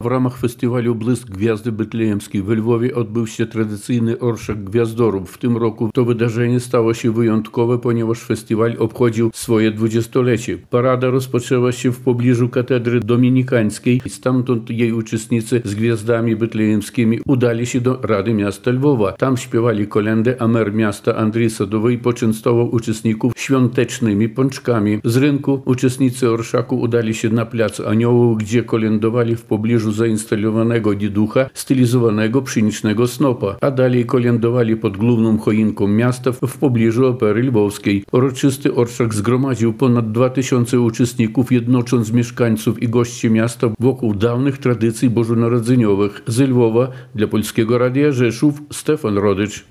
W ramach festiwalu Błysk Gwiazdy Betlejemskiej w Lwowie odbył się tradycyjny orszak gwiazdorów. W tym roku to wydarzenie stało się wyjątkowe, ponieważ festiwal obchodził swoje 20-lecie. Parada rozpoczęła się w pobliżu katedry dominikańskiej. Stamtąd jej uczestnicy z gwiazdami betlejemskimi udali się do Rady Miasta Lwowa. Tam śpiewali kolędy, a mer miasta Andrzej Sadowy poczęstował uczestników świątecznymi pączkami. Z rynku uczestnicy orszaku udali się na Plac Aniołów, gdzie kolędowali w pobliżu zainstalowanego dzieducha stylizowanego pszenicznego snopa, a dalej kolędowali pod główną choinką miasta w pobliżu Opery Lwowskiej. Uroczysty orszak zgromadził ponad 2000 uczestników, jednocząc mieszkańców i gości miasta wokół dawnych tradycji bożonarodzeniowych. Z Lwowa dla Polskiego Radia Rzeszów Stefan Rodycz.